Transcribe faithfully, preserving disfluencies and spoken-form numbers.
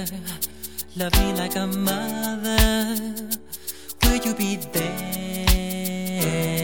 Love me like a mother. Will you be there?